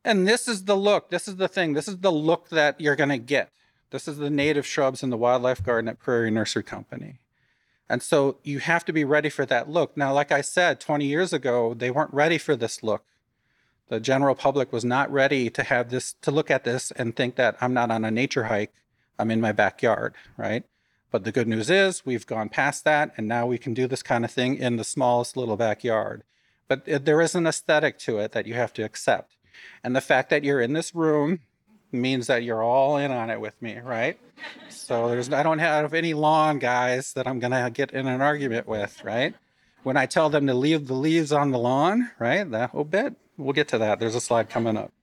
And this is the look. This is the thing. This is the look that you're going to get. This is the native shrubs in the wildlife garden at Prairie Nursery Company. And so you have to be ready for that look. Now, like I said, 20 years ago, they weren't ready for this look. The general public was not ready to have this, to look at this and think that I'm not on a nature hike, I'm in my backyard, right? But the good news is we've gone past that, and now we can do this kind of thing in the smallest little backyard. But there is an aesthetic to it that you have to accept. And the fact that you're in this room means that you're all in on it with me, right? So I don't have any lawn guys that I'm gonna get in an argument with, right? When I tell them to leave the leaves on the lawn, right? That whole bit, we'll get to that. There's a slide coming up.